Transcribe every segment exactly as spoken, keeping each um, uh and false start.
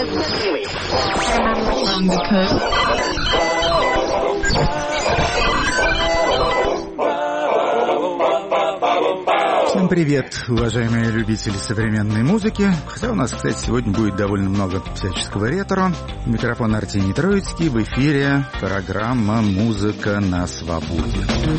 Всем привет, уважаемые любители современной музыки. Хотя у нас, кстати, сегодня будет довольно много всяческого ретро. Микрофон Артемий Троицкий, в эфире программа «Музыка на свободе».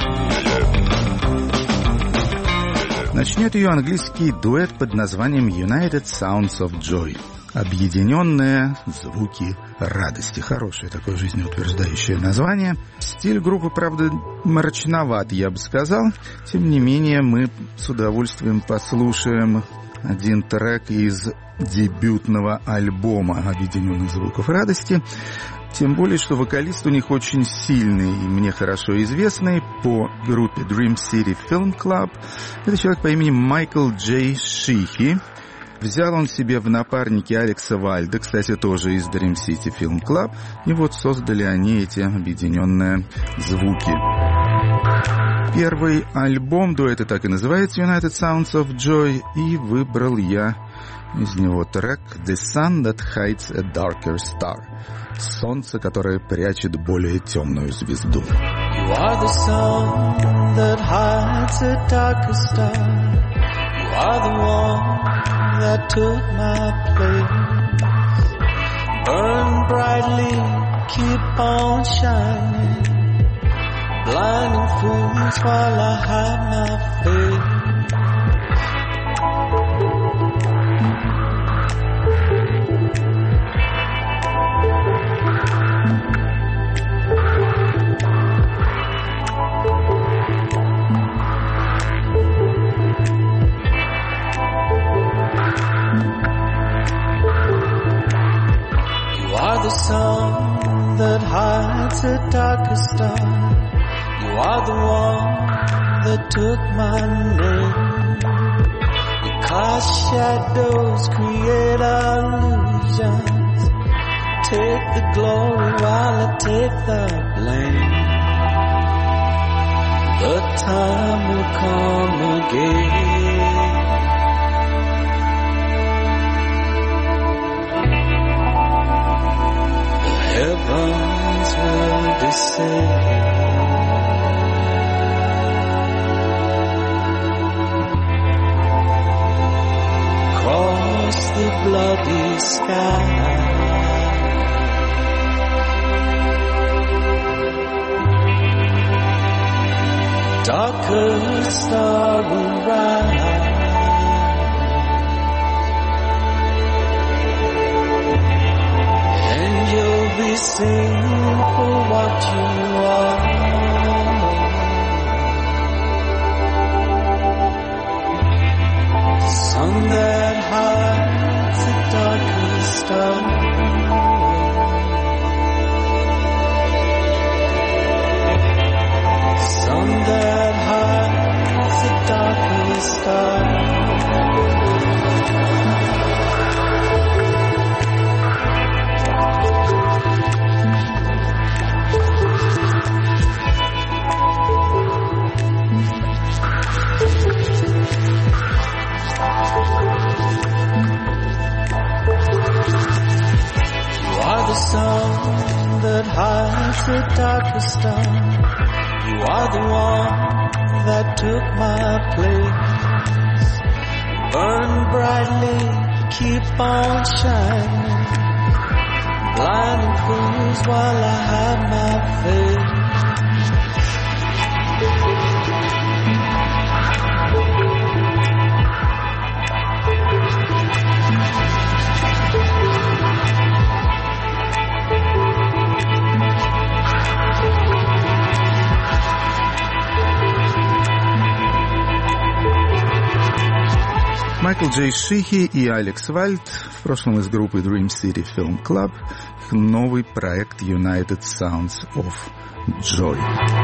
Начнет ее английский дуэт под названием United Sounds of Joy. Объединенные звуки радости. Хорошее такое жизнеутверждающее название. Стиль группы, правда, мрачноват, я бы сказал. Тем не менее, мы с удовольствием послушаем один трек из дебютного альбома «Объединенных звуков радости». Тем более, что вокалист у них очень сильный и мне хорошо известный по группе Dream City Film Club. Это человек по имени Майкл Джей Шихи. Взял он себе в напарники Алекса Вальда, кстати, тоже из Dream City Film Club. И вот создали они эти объединенные звуки. Первый альбом дуэта так и называется United Sounds of Joy. И выбрал я из него трек The Sun That Hides a Darker Star. Солнце, которое прячет более темную звезду. You are the sun that hides a darker star. You are the one that took my place. Burn brightly, keep on shining, blinding fools while I hide my face. The sun that hides a darker star. You are the one that took my name. You cast shadows, create illusions. Take the glory while I take the blame. The time will come again. Heavens will descend. Across the bloody sky. Darker star will rise. Be seen for what you are. The sun that hides the darkest star. The sun that hides the darkest star. The sun that hides the darkest star. You are the one that took my place. Burn brightly, keep on shining, blinding fools while I hide my face. Майкл Джей Шихи и Алекс Вальд, в прошлом из группы Dream City Film Club, их новый проект United Sounds of Joy.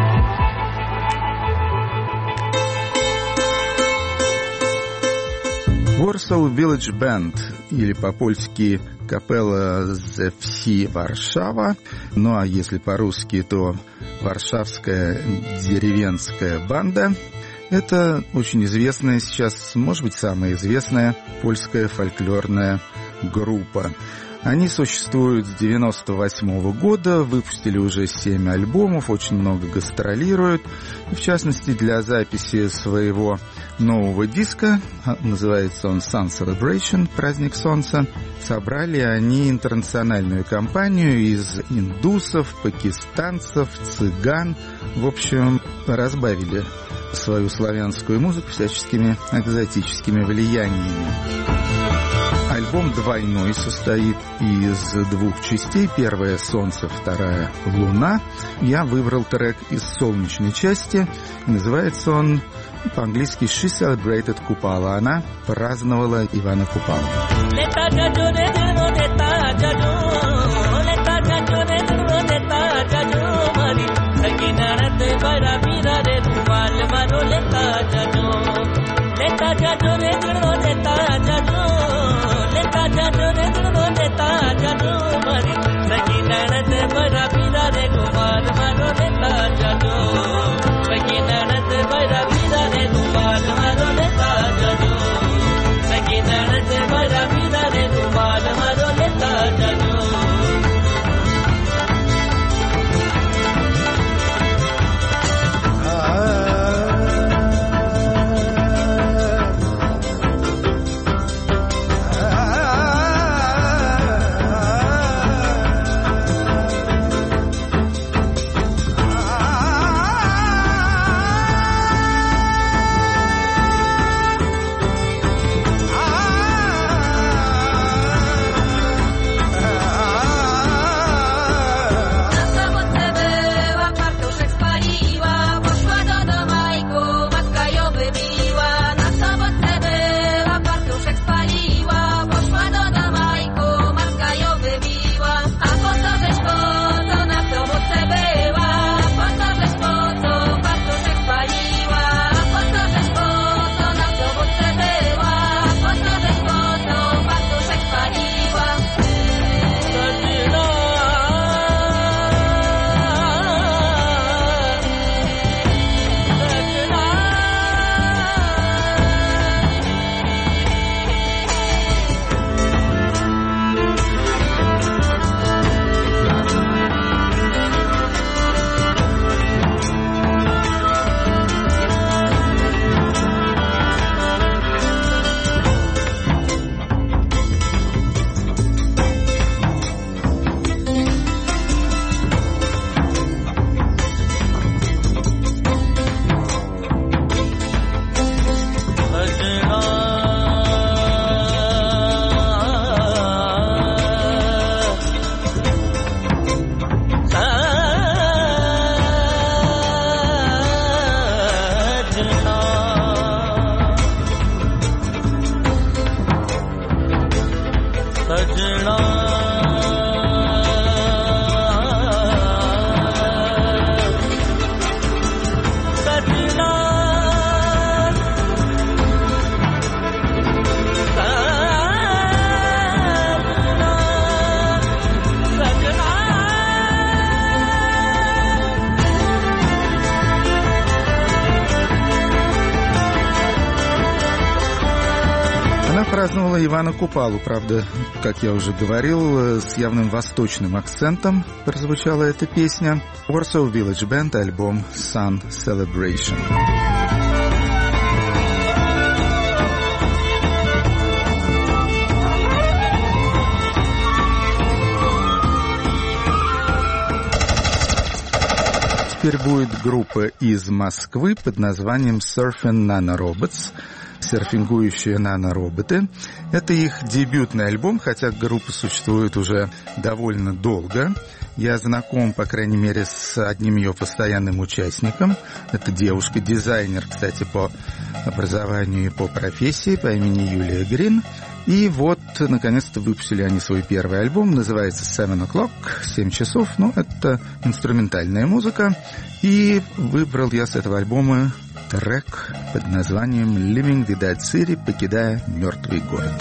Warsaw Village Band, или по-польски капелла Ze Wsi Warszawa, ну а если по-русски, то Варшавская деревенская банда. Это очень известная сейчас, может быть, самая известная польская фольклорная группа. Они существуют с девяносто восьмого года, выпустили уже семь альбомов, очень много гастролируют. В частности, для записи своего нового диска, называется он Sun Celebration, праздник солнца, собрали они интернациональную компанию из индусов, пакистанцев, цыган. В общем, разбавили свою славянскую музыку всяческими экзотическими влияниями. Альбом двойной, состоит из двух частей. Первая — «Солнце», вторая — «Луна». Я выбрал трек из солнечной части. Называется он по-английски «She Celebrated Kupala». Она праздновала Ивана Купалу. Праздновала Ивана Купалу, правда, как я уже говорил, с явным восточным акцентом прозвучала эта песня. Warsaw Village Band, альбом Sun Celebration. Теперь будет группа из Москвы под названием Surfing Nanorobots. Серфингующие нанороботы. Это их дебютный альбом, хотя группа существует уже довольно долго. Я знаком, по крайней мере, с одним ее постоянным участником. Это девушка-дизайнер, кстати, по образованию и по профессии, по имени Юлия Грин. И вот, наконец-то, выпустили они свой первый альбом, называется Seven O'Clock, семь часов. Ну, это инструментальная музыка. И выбрал я с этого альбома трек под названием «Leaving the Dead City», покидая мертвый город.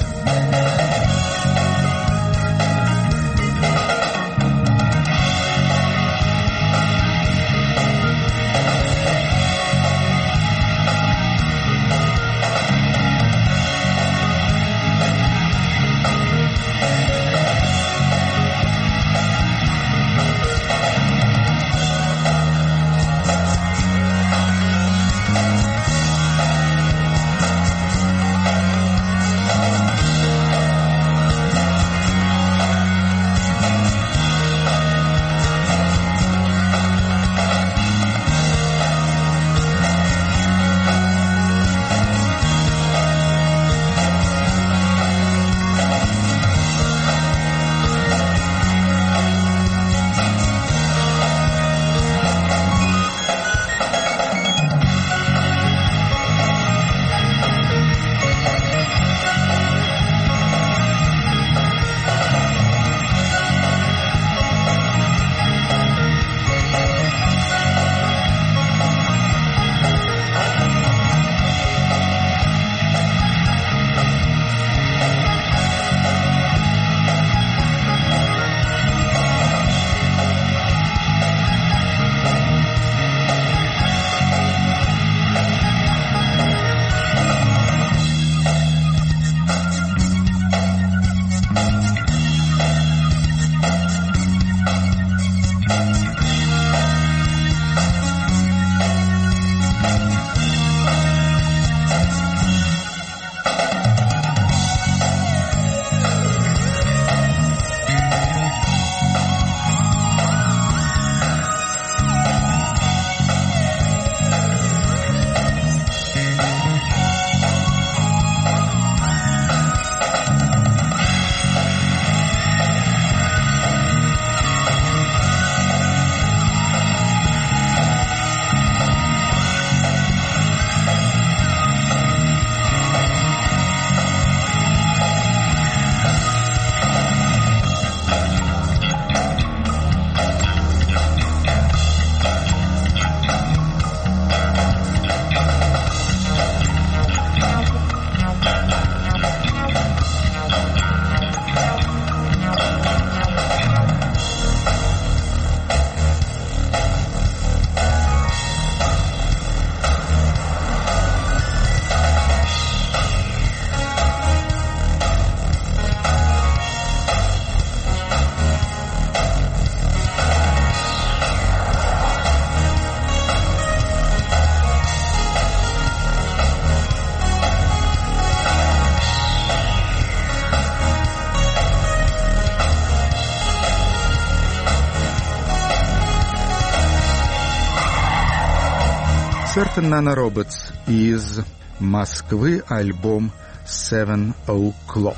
Certain Nanorobots из Москвы, альбом Seven O'Clock.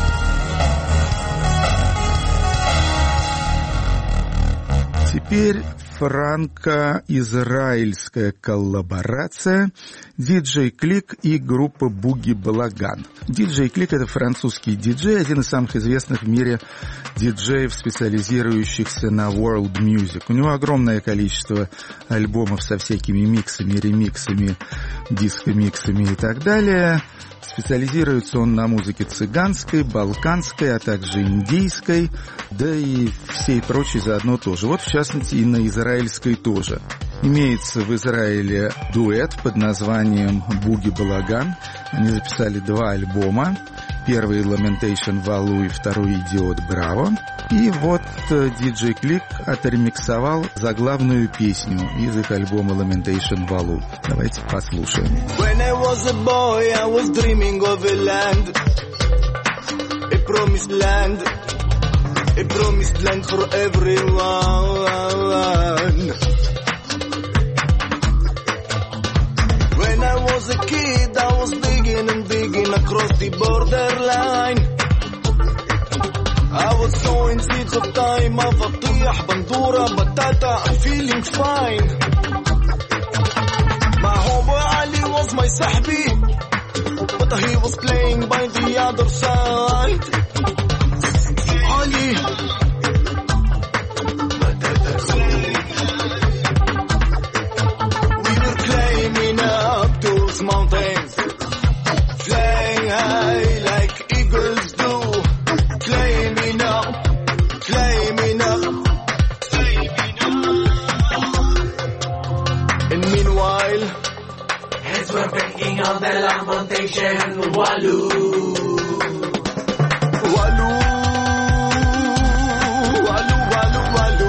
Теперь франко-израильская коллаборация диджей Клик и группа Буги Балаган. диджей Клик — это французский диджей, один из самых известных в мире диджеев, специализирующихся на world music. У него огромное количество альбомов со всякими миксами, ремиксами, диско-миксами и так далее. Специализируется он на музыке цыганской, балканской, а также индийской, да и всей прочей заодно тоже. Вот, в частности, и на израильской тоже. Имеется в Израиле дуэт под названием «Буги Балаган». Они записали два альбома. Первый «Lamentation Валу» и второй «Идиот Браво». И вот диджей Клик отремиксовал заглавную песню из их альбома «Lamentation Валу». Давайте послушаем. When I was a boy, I was dreaming of a land, a promised land, a promised land for everyone. When I was a kid, I was digging and digging across the borderline. I was sowing seeds of time, Avatiyah, Bandura, Batata, I'm feeling fine. My homeboy Ali was my sahbi, but he was playing by the other side. Ali, we were climbing up those mountains, flying high like eagles do, climbing up, climbing up, climbing up. And meanwhile, heads were banging on the lamentation, Waloo, Waloo, Waloo, Waloo, Waloo.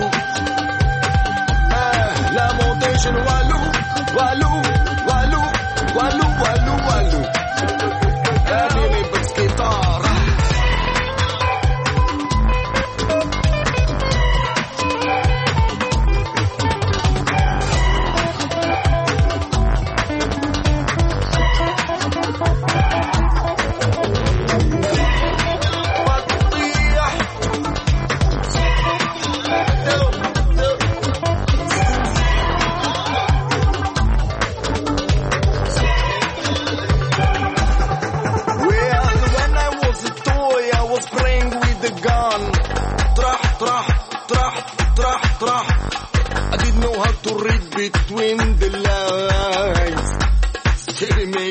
Ah, lamentation, Waloo, Waloo, Waloo, Waloo, Waloo, Waloo. Anime bass guitar. Between the lines, kidding me.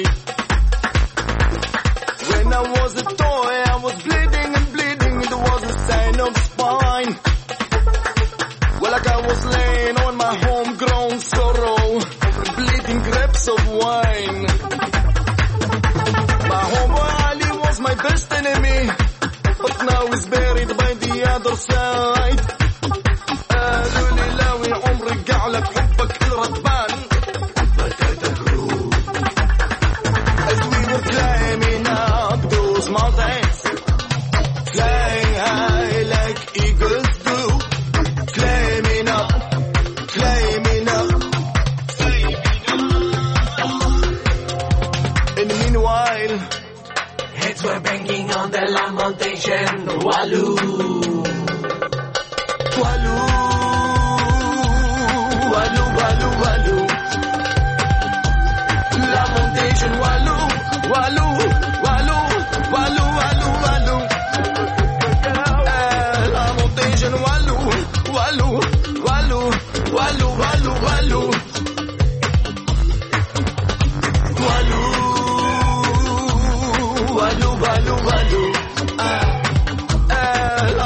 When I was a toy, I was bleeding and bleeding. It was a sign of spine. Well, like I was laying on my homegrown sorrow, bleeding grapes of wine. My homeboy Ali was my best enemy, but now he's buried by the other side. قالوا لي لاوي عمرك قعلك حبك الرطبان. As we were climbing up those mountains, flying high like eagles do, climbing up, climbing up, and meanwhile, heads were banging on the lamentation, Waloo, Waloo. Waloo, Waloo, Waloo. Lamentation, Waloo, Waloo, Waloo, Waloo, Waloo, Waloo. Uh, lamentation, Waloo, Waloo, Waloo, Waloo, Waloo, Waloo. Waloo, Waloo, Waloo, Waloo. Uh, uh,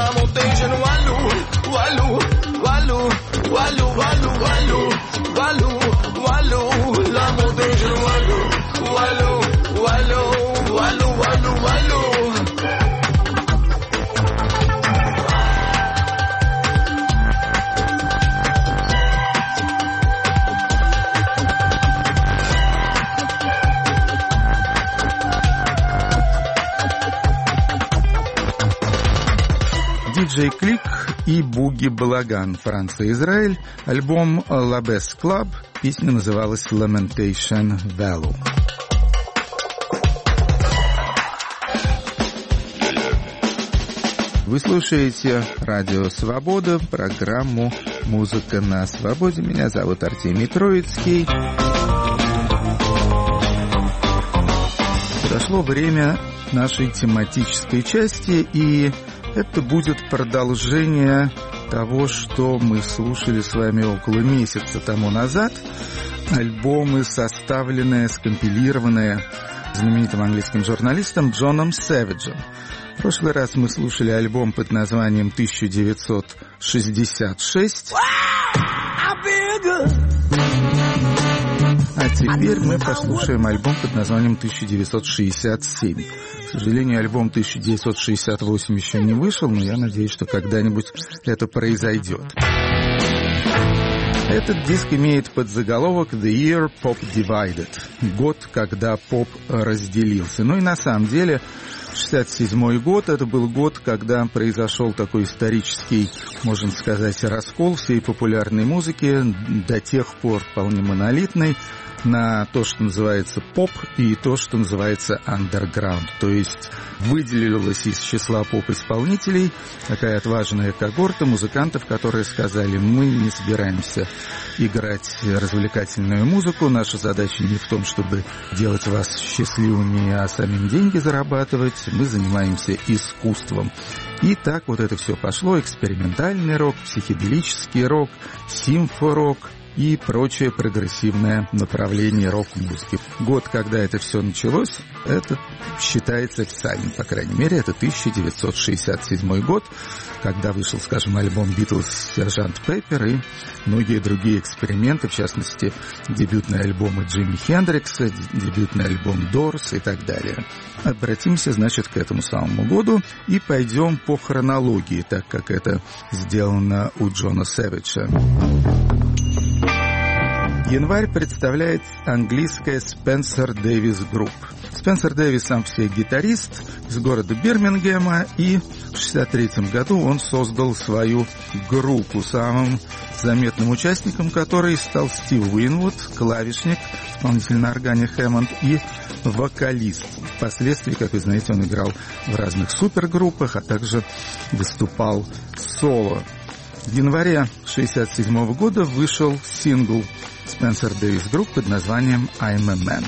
Диджей Клик и Буги Балаган, Франция, Израиль. Альбом La Best Club. Песня называлась Lamentation Valley. Вы слушаете Радио Свобода, программу «Музыка на свободе». Меня зовут Артемий Троицкий. Прошло время нашей тематической части, и это будет продолжение того, что мы слушали с вами около месяца тому назад. Альбомы, составленные, скомпилированные знаменитым английским журналистом Джоном Сэвиджем. В прошлый раз мы слушали альбом под названием тысяча девятьсот шестьдесят шесть. А теперь мы послушаем альбом под названием тысяча девятьсот шестьдесят семь. К сожалению, альбом тысяча девятьсот шестьдесят восемь еще не вышел, но я надеюсь, что когда-нибудь это произойдет. Этот диск имеет подзаголовок «The Year Pop Divided» — год, когда поп разделился. Ну и на самом деле шестьдесят седьмой год — это был год, когда произошел такой исторический, можно сказать, раскол всей популярной музыки, до тех пор вполне монолитный, на то, что называется поп, и то, что называется андерграунд. То есть выделилась из числа поп-исполнителей такая отважная когорта музыкантов, которые сказали: мы не собираемся играть развлекательную музыку, наша задача не в том, чтобы делать вас счастливыми, а самим деньги зарабатывать, мы занимаемся искусством. И так вот это все пошло: экспериментальный рок, психоделический рок, симфорок и прочее прогрессивное направление рок-музыки. Год, когда это все началось, это считается официальным, по крайней мере, это тысяча девятьсот шестьдесят седьмой год, когда вышел, скажем, альбом «Битлз», «Сержант Пеппер» и многие другие эксперименты, в частности, дебютные альбомы Джимми Хендрикса, дебютный альбом «Дорс» и так далее. Обратимся, значит, к этому самому году и пойдем по хронологии, так как это сделано у Джона Сэвиджа. Январь представляет английская Spencer Davis Group. Спенсер Дэвис сам все гитарист из города Бирмингема, и в шестьдесят третьем году он создал свою группу, самым заметным участником которой стал Стив Уинвуд, клавишник, исполнитель на органе Хэммонд и вокалист. Впоследствии, как вы знаете, он играл в разных супергруппах, а также выступал соло. В январе шестьдесят седьмого года вышел сингл Spencer Davis Group под названием «I'm a Man».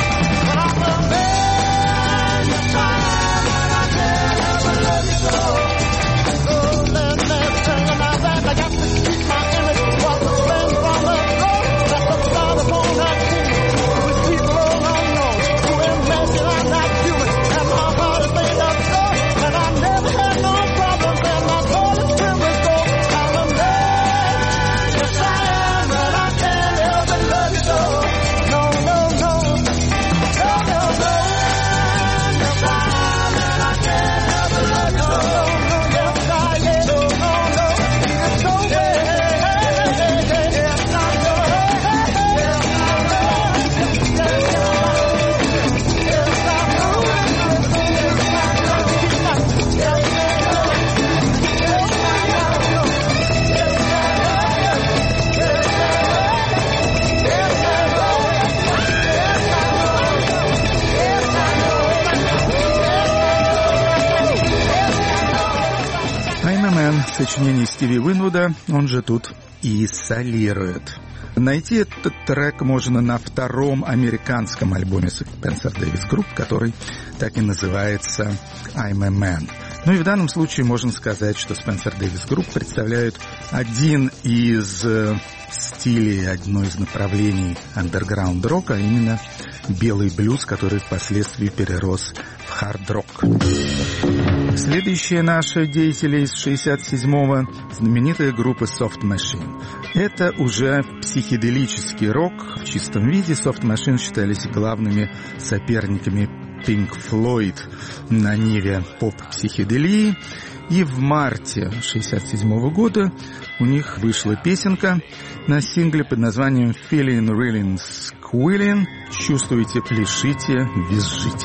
Oh сочинение Стиви Уинвуда, он же тут и солирует. Найти этот трек можно на втором американском альбоме Spencer Davis Group, который так и называется «I'm a Man». Ну и в данном случае можно сказать, что Spencer Davis Group представляют один из стилей, одно из направлений андерграунд-рока, а именно белый блюз, который впоследствии перерос в хард-рок. Следующие наши деятели из шестьдесят седьмого — знаменитая группа Soft Machine. Это уже психоделический рок в чистом виде. Soft Machine считались главными соперниками Pink Floyd на ниве поп-психоделии. И в марте шестьдесят седьмого года у них вышла песенка на сингле под названием «Feeling, Reeling, Squealing». Чувствуете, пляшите, визжите.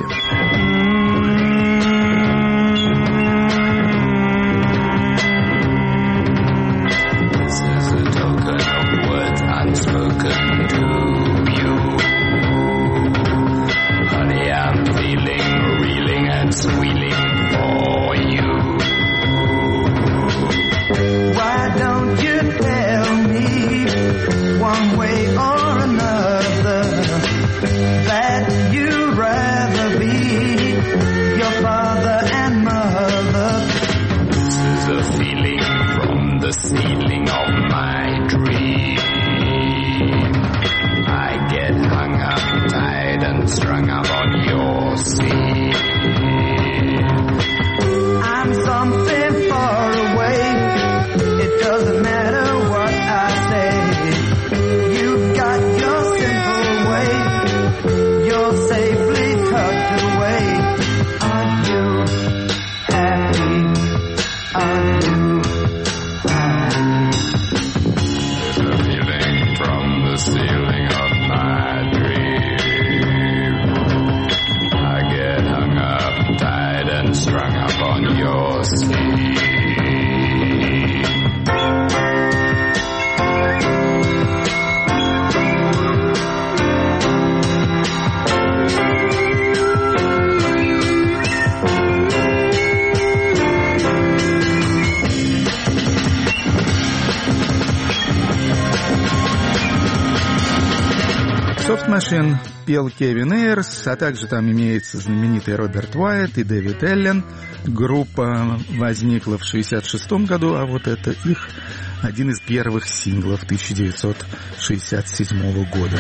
Soft Machine пел Кевин Эйрс, а также там имеется знаменитый Роберт Уайт и Дэвид Эллен. Группа возникла в шестьдесят шестом году, а вот это их один из первых синглов тысяча девятьсот шестьдесят седьмого года.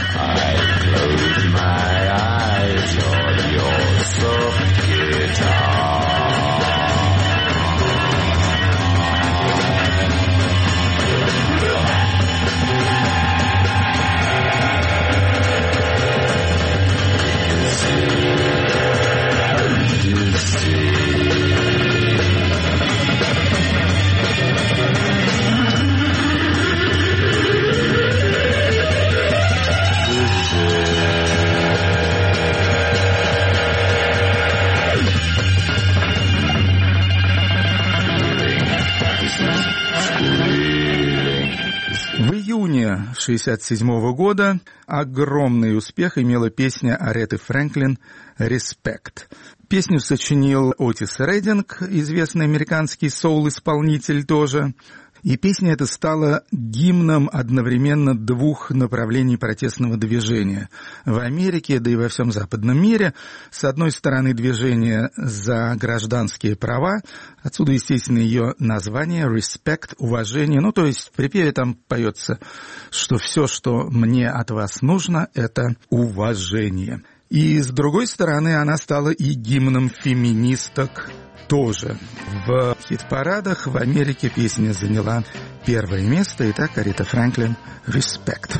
шестьдесят седьмого года огромный успех имела песня Ареты Фрэнклин «Респект». Песню сочинил Отис Рейдинг, известный американский соул-исполнитель тоже. И песня эта стала гимном одновременно двух направлений протестного движения. В Америке, да и во всем западном мире, с одной стороны, движение за гражданские права, отсюда, естественно, ее название «Respect», уважение. Ну, то есть в припеве там поется, что все, что мне от вас нужно, это уважение. И с другой стороны, она стала и гимном феминисток тоже. В хит-парадах в Америке песня заняла первое место. Итак, Аретта Фрэнклин «Respect».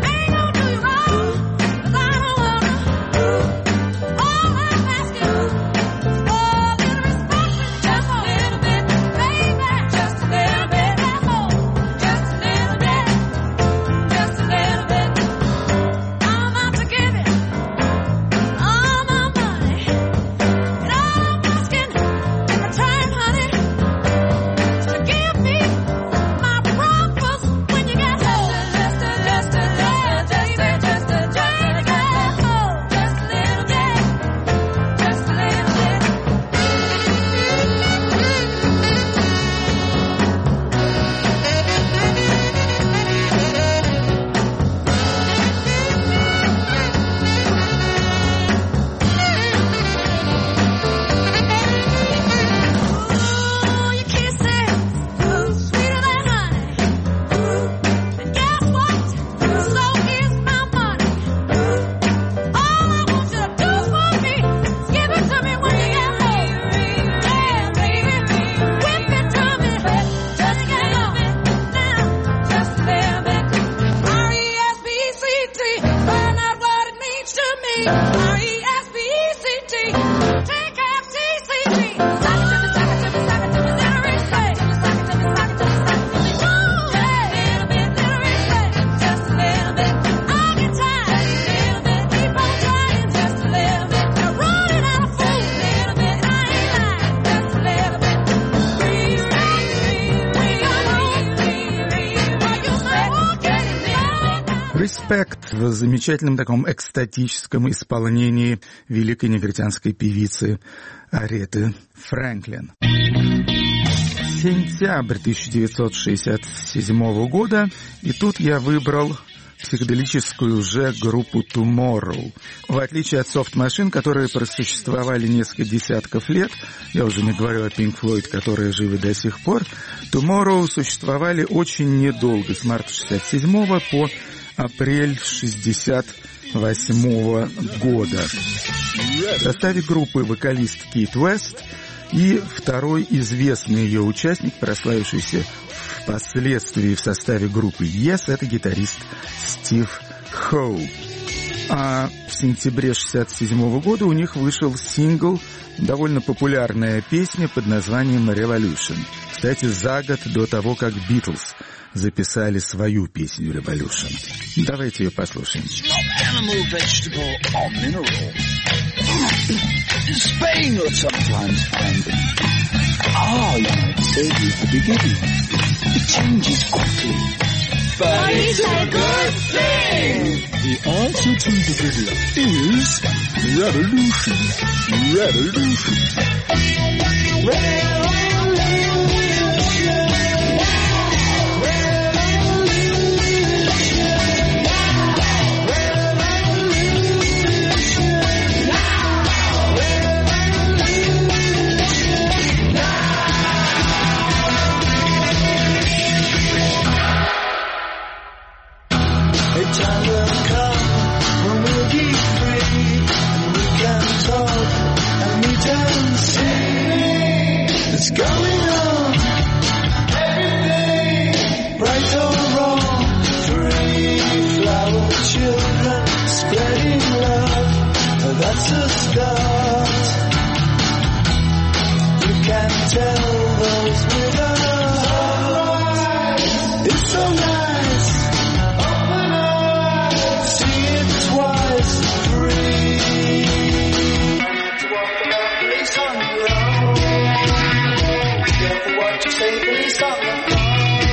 Oh, «Respect» в замечательном таком экстатическом исполнении великой негритянской певицы Ареты Фрэнклин. Сентябрь тысяча девятьсот шестьдесят седьмого года, и тут я выбрал психоделическую же группу Tomorrow. В отличие от Soft Machine, которые просуществовали несколько десятков лет, я уже не говорю о Pink Floyd, которые живы до сих пор, Tomorrow существовали очень недолго, с марта шестьдесят седьмого по апрель шестьдесят восьмого года. В составе группы вокалист Кит Уэст и второй известный ее участник, прославившийся впоследствии в составе группы Yes, это гитарист Стив Хоу. А в сентябре шестьдесят седьмого года у них вышел сингл, довольно популярная песня под названием Revolution. Кстати, за год до того, как Битлз записали свою песню Revolution. Давайте ее послушаем. Spain or sometimes finding. Ah, you might say it's the beginning. It changes quickly. But it's a good thing! The answer to the riddle is revolution. Revolution. Revolution. What's going on? Everything, right or wrong. Three flower children spreading love. That's a start. You can tell those with a heart. It's so nice. Open eyes. See it twice. Free. To walk about place on your own. Careful what you say, please on the phone.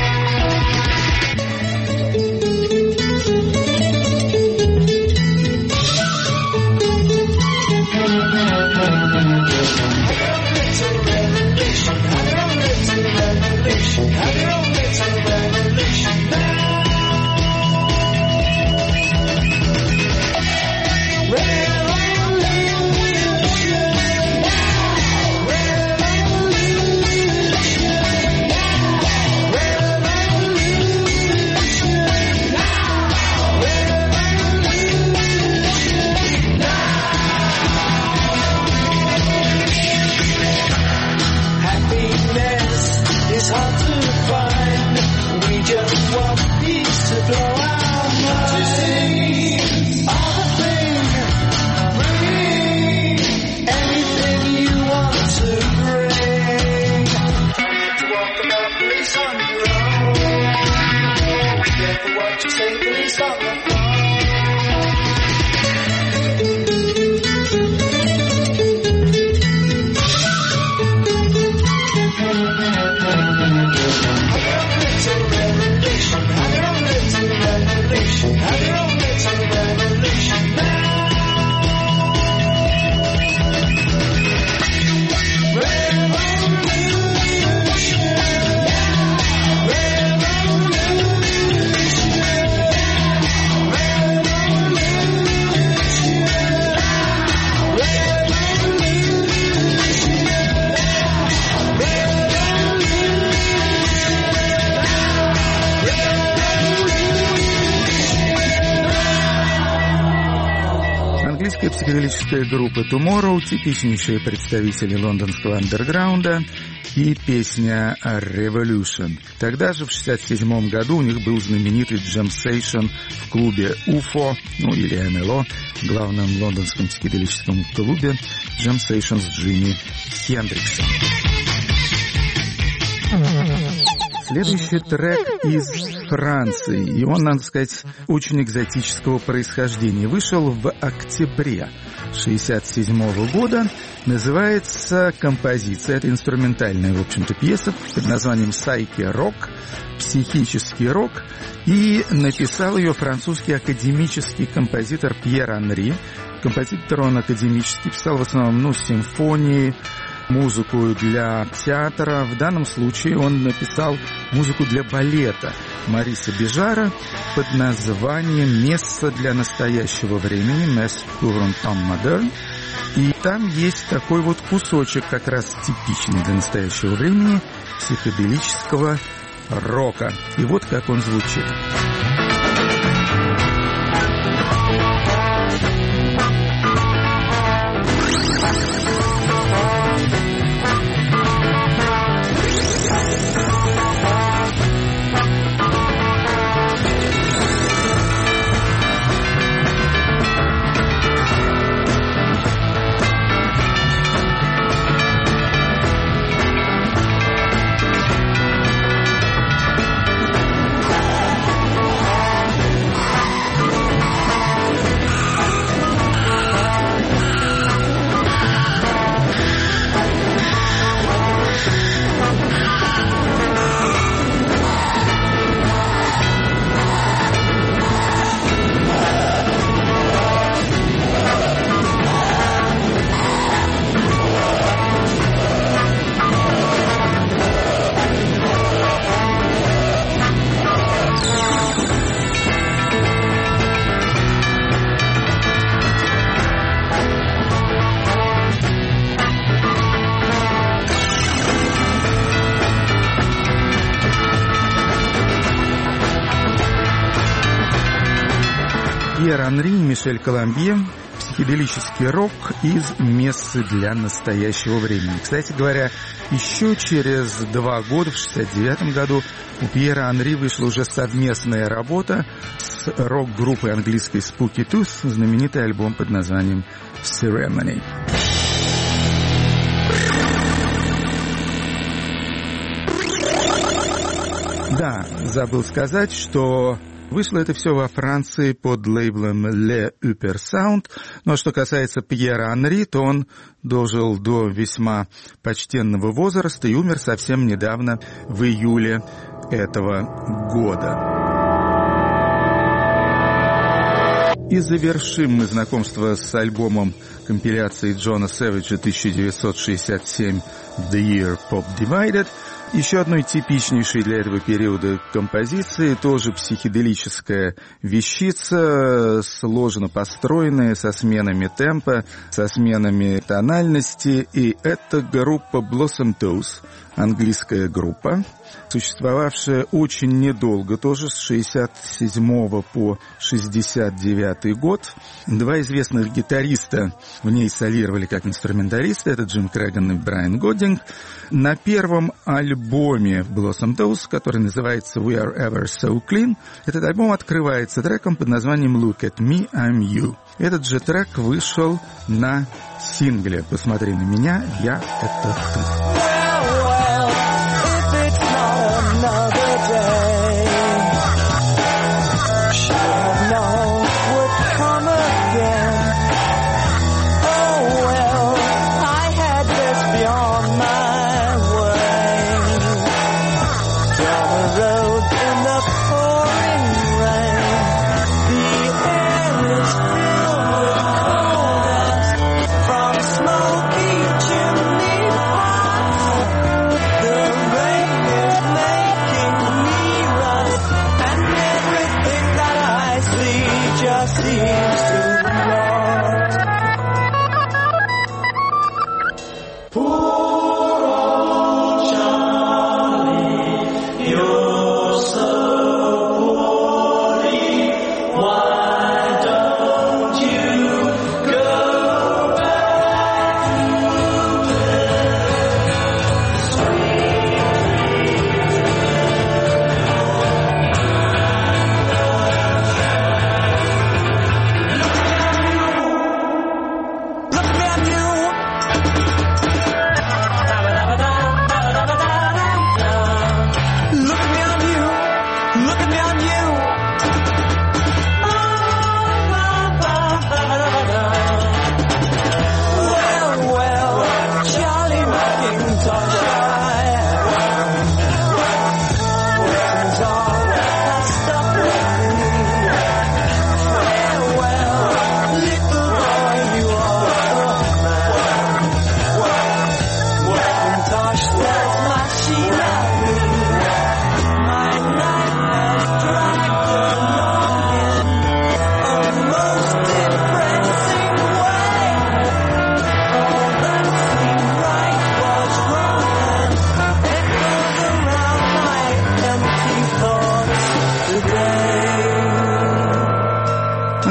Психоделическая группа Tomorrow, типичнейшие представители лондонского андерграунда, и песня Revolution. Тогда же, в шестьдесят седьмом году, у них был знаменитый джем-сейшн в клубе уфо, ну или эн эл о, главном лондонском психоделическом клубе, джем-сейшн с Джимми Хендриксом. следующий трек из Франции, и он, надо сказать, очень экзотического происхождения. Вышел в октябре шестьдесят седьмого года. Называется композиция, это инструментальная, в общем-то, пьеса под названием «Psyche-Rock», «Психический рок», и написал ее французский академический композитор Пьер Анри. Композитор он академический, писал в основном, ну, симфонии, музыку для театра. В данном случае он написал музыку для балета Мариса Бежара под названием «Место для настоящего времени», «Messe pour un temps moderne». И там есть такой вот кусочек, как раз типичный для настоящего времени, психоделического рока. И вот как он звучит. Пьер Анри и Мишель Коломбье, психоделический рок из «Мессы для настоящего времени». Кстати говоря, еще через два года, в шестьдесят девятом году, у Пьера Анри вышла уже совместная работа с рок-группой английской Spooky Tooth, знаменитый альбом под названием «Ceremony». Да, забыл сказать, что вышло это все во Франции под лейблом Le Upper Sound. Но что касается Пьера Анри, то он дожил до весьма почтенного возраста и умер совсем недавно, в июле этого года. И завершим мы знакомство с альбомом компиляции Джона Сэвиджа тысяча девятьсот шестьдесят семь «The Year Pop Divided». Еще одной типичнейшей для этого периода композиции, тоже психоделическая вещица, сложно построенная, со сменами темпа, со сменами тональности, и это группа Blossom Toes, английская группа, существовавшая очень недолго, тоже с шестьдесят седьмого по шестьдесят девятый год. Два известных гитариста в ней солировали как инструменталисты, это Джим Крэган и Брайан Годдинг. На первом альбоме Blossom Toes, который называется We Are Ever So Clean, этот альбом открывается треком под названием Look at Me, I'm You. Этот же трек вышел на сингле «Посмотри на меня, я — это ты». Smoky chimney pots.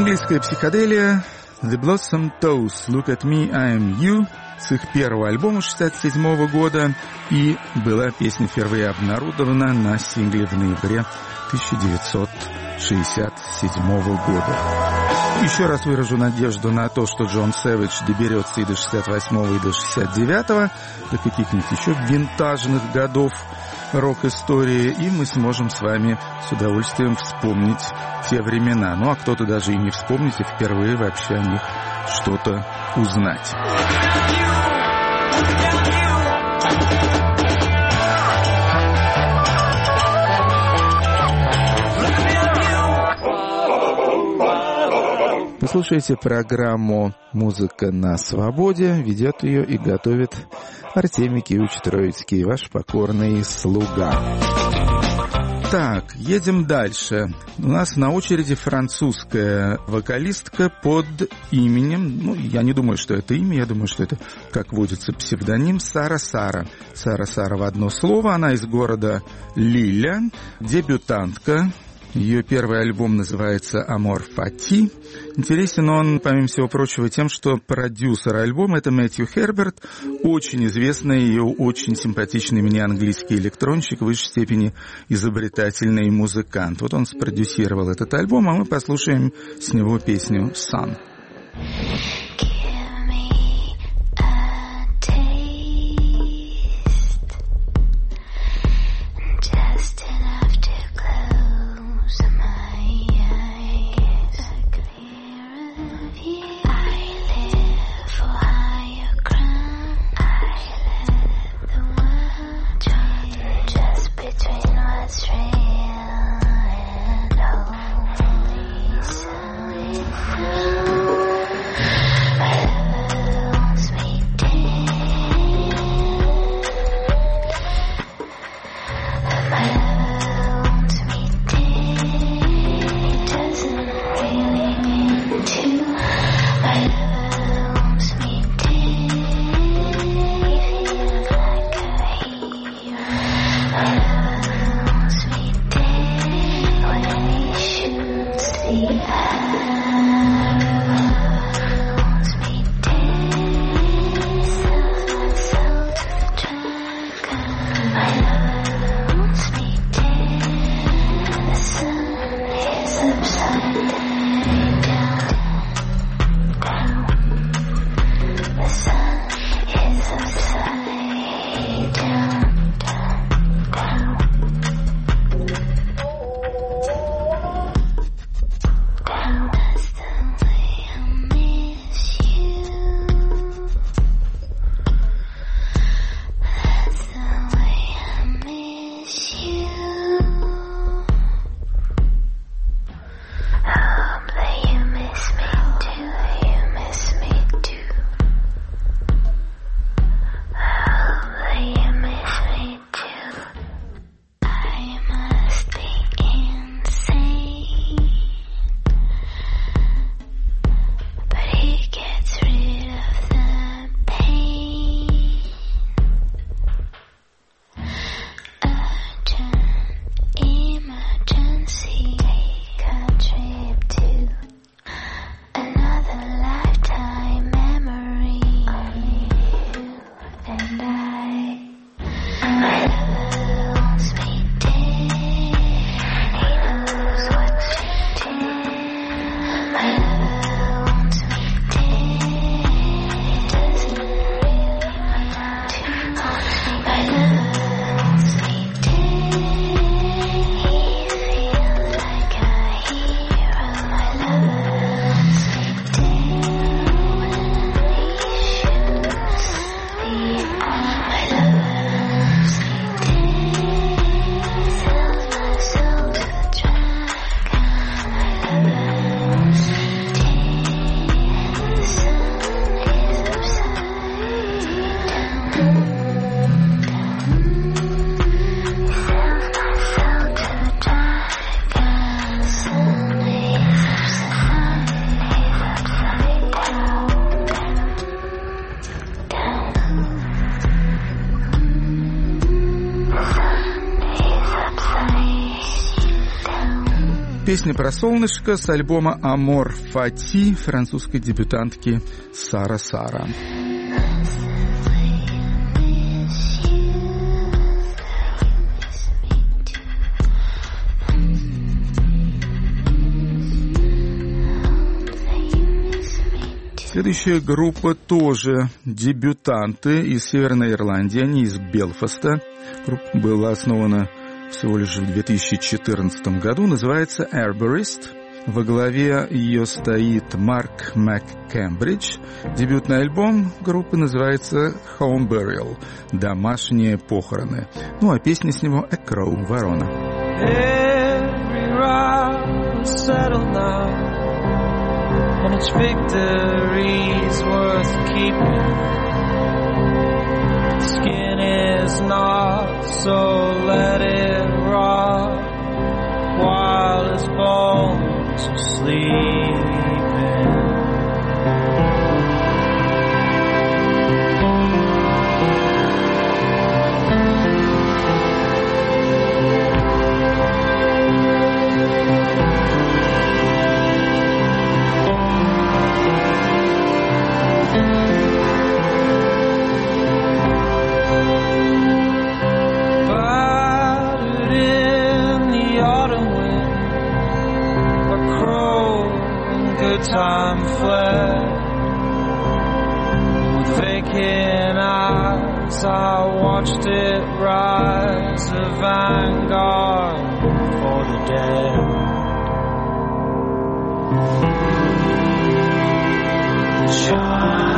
Английская психоделия The Blossom Toes, Look at Me, I Am You, с их первого альбома шестьдесят седьмого года, и была песня впервые обнародована на сингле в ноябре тысяча девятьсот шестьдесят седьмого года. Еще раз выражу надежду на то, что Джон Сэвидж доберется и до шестьдесят восьмого, и до шестьдесят девятого, до каких-нибудь еще винтажных годов рок-истории, и мы сможем с вами с удовольствием вспомнить те времена. Ну, а кто-то даже и не вспомнит, и впервые вообще о них что-то узнать. Вы слушаете программу «Музыка на свободе». Ведет ее и готовит Артемий Киевич Троицкий, ваш покорный слуга. Так, едем дальше. У нас на очереди французская вокалистка под именем, ну, я не думаю, что это имя, я думаю, что это, как водится, псевдоним Сара Сара. Сара Сара в одно слово. Она из города Лиля, дебютантка. Ее первый альбом называется «Амор Фати». Интересен он, помимо всего прочего, тем, что продюсер альбома — это Мэтью Херберт, очень известный и очень симпатичный мне английский электронщик, в высшей степени изобретательный музыкант. Вот он спродюсировал этот альбом, а мы послушаем с него песню «Sun». Oh. Песня про солнышко с альбома «Амор Фати» французской дебютантки Сара Сара. Следующая группа тоже дебютанты из Северной Ирландии, они из Белфаста. Группа была основана всего лишь в две тысячи четырнадцатом году, называется Arborist. Во главе ее стоит Марк МакКембридж. Дебютный альбом группы называется Home Burial, домашние похороны. Ну а песня с него A Crow, ворона. And its victory's worth keeping. The skin is not, so let it rot while its bones are sleeping. Time fled with vacant eyes. I watched it rise, a vanguard for the dead. Shine.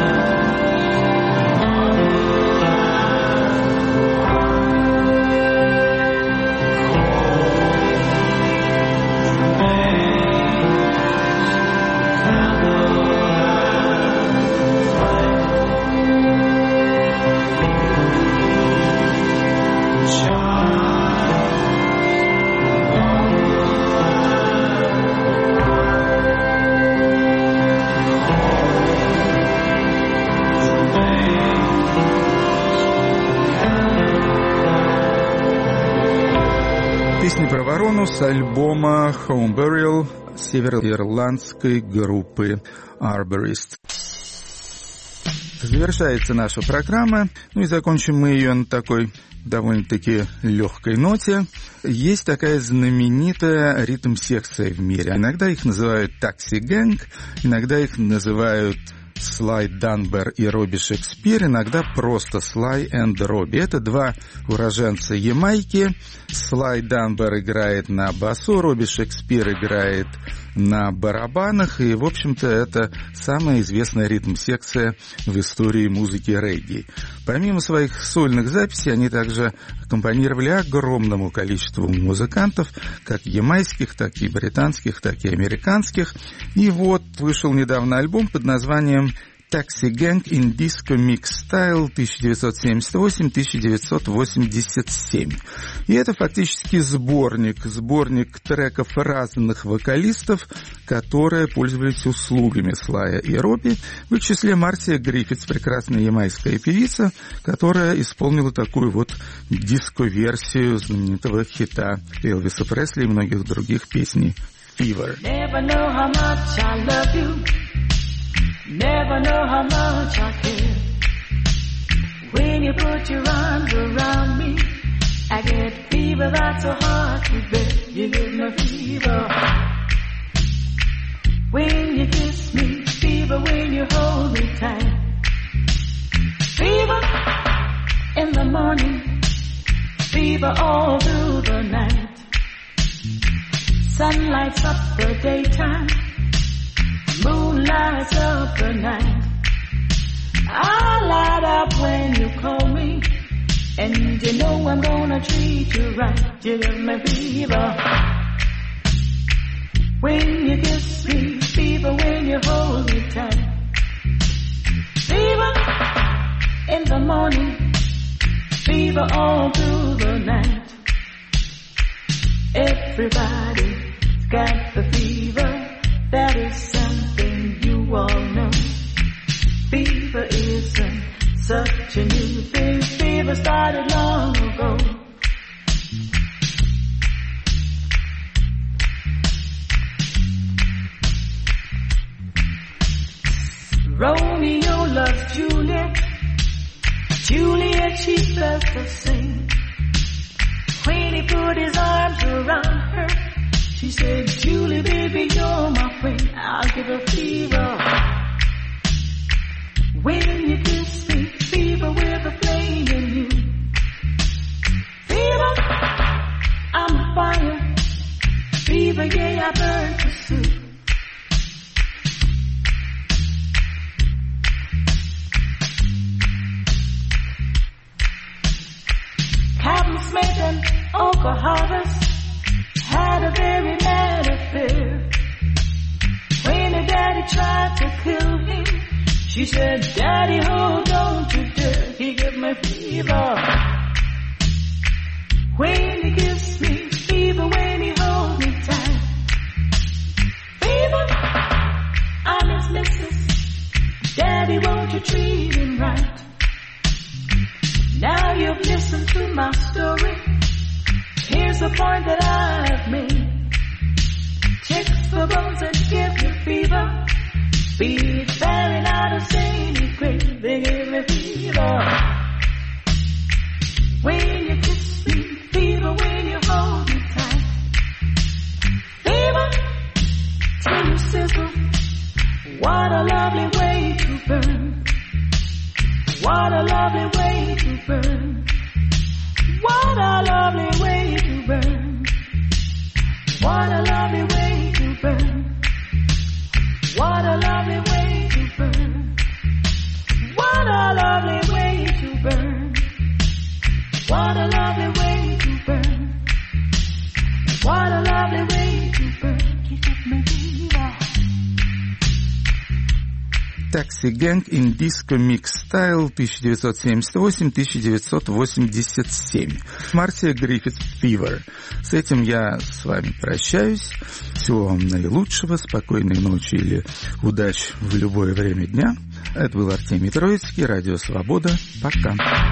Песня про ворону с альбома Home Burial североирландской группы Arborist. Завершается наша программа, ну и закончим мы ее на такой довольно-таки легкой ноте. Есть такая знаменитая ритм-секция в мире. Иногда их называют Taxi Gang, иногда их называют Слай Данбер и Робби Шекспир, иногда просто Слай энд Робби. Это два уроженца Ямайки. Слай Данбер играет на басу, Робби Шекспир играет на барабанах, и, в общем-то, это самая известная ритм-секция в истории музыки регги. Помимо своих сольных записей, они также аккомпанировали огромному количеству музыкантов, как ямайских, так и британских, так и американских. И вот вышел недавно альбом под названием Taxi Gang in Disco Mix Style тысяча девятьсот семьдесят восемь - тысяча девятьсот восемьдесят семь. И это фактически сборник, сборник треков разных вокалистов, которые пользовались услугами Слая и Робби. В их числе Марсия Гриффитс, прекрасная ямайская певица, которая исполнила такую вот диско-версию знаменитого хита Элвиса Пресли и многих других песней «Fever». Never know how much I care. When you put your arms around me, I get fever that's so hard to bear. You give me fever when you kiss me, fever when you hold me tight. Fever in the morning, fever all through the night. Sun lights up the daytime, moon lights up the night. I light up when you call me, and you know I'm gonna treat you right. You give me fever when you kiss me, fever when you hold me tight. Fever in the morning, fever all through the night. Everybody's got the fever. That is something you all know. Fever isn't such a new thing. Fever started long ago. Juliet, she felt the same. When he put his arms around her, she said, Julie, baby, you're my friend. I'll give her fever. When you kiss me, fever with a flame in you. Fever, I'm a fire. Fever, yeah, I burn for soup. Captain Smith and Oklahoma had a very mad affair. When her daddy tried to kill him, she said, Daddy, oh, don't you dare. He give me fever. When he gives me fever, when he holds me tight. Fever, I'm his missus. Daddy, won't you treat him right? Now you've listened to my story. Here's the point that I've made. Chicks for bones and give you fever. Feet bearing out of Saint Grave. They give me fever. When you kiss me, fever. When you hold me tight, fever. Till you sizzle. What a lovely way to burn. What a lovely way to burn. What a lovely way to burn. What a lovely way to burn. What a lovely way to burn. What a lovely way to burn. What a lovely way to burn. What a lovely way to burn. Kick up my fever. Taxi Gang in Disco Mix Style тысяча девятьсот семьдесят восемь — тысяча девятьсот восемьдесят семь. Марсия Гриффит Fever. С этим я с вами прощаюсь. Всего вам наилучшего, спокойной ночи или удач в любое время дня. Это был Артемий Троицкий, Радио Свобода. Пока.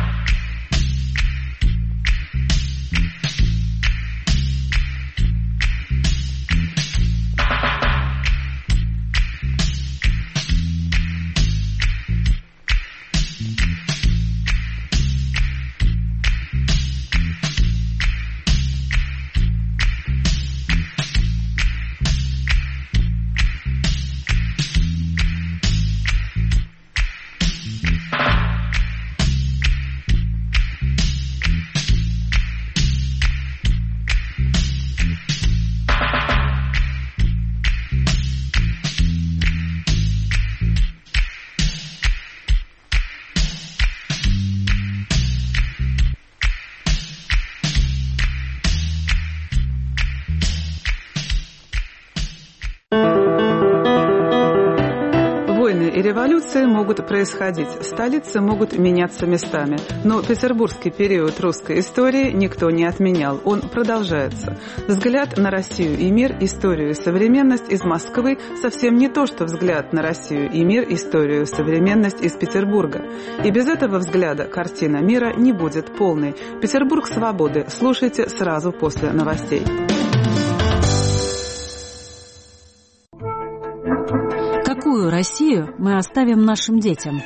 Революции могут происходить, столицы могут меняться местами, но петербургский период русской истории никто не отменял, он продолжается. Взгляд на Россию и мир, историю и современность из Москвы совсем не то, что взгляд на Россию и мир, историю и современность из Петербурга. И без этого взгляда картина мира не будет полной. Петербург свободы. Слушайте сразу после новостей. Какую Россию мы оставим нашим детям?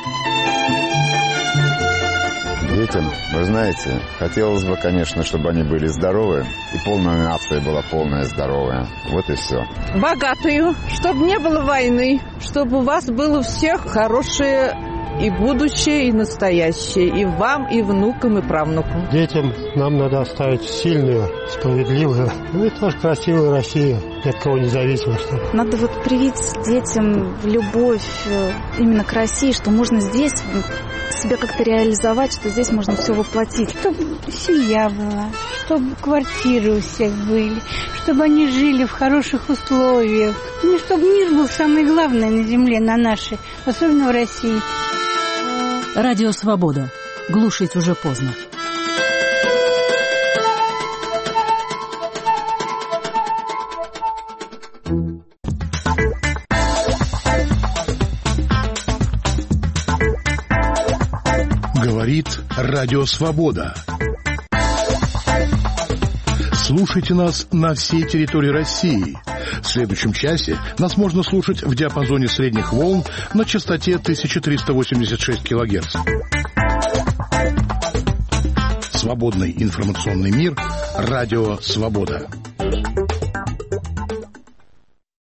Детям, вы знаете, хотелось бы, конечно, чтобы они были здоровы, и полная нация была полная здоровая. Вот и все. Богатую, чтобы не было войны, чтобы у вас было у всех хорошее и будущее, и настоящее, и вам, и внукам, и правнукам. Детям нам надо оставить сильную, справедливую, ну и тоже красивую Россию, ни от кого независимо. Что надо вот привить детям любовь именно к России, что можно здесь себя как-то реализовать, что здесь можно все воплотить. Чтобы семья была, чтобы квартиры у всех были, чтобы они жили в хороших условиях. Ну, чтобы мир был самое главное на земле, на нашей, особенно в России. Радио Свобода. Глушить уже поздно. Говорит Радио Свобода. Слушайте нас на всей территории России. В следующем часе нас можно слушать в диапазоне средних волн на частоте тысяча триста восемьдесят шесть килогерц. свободный информационный мир. Радио «Свобода».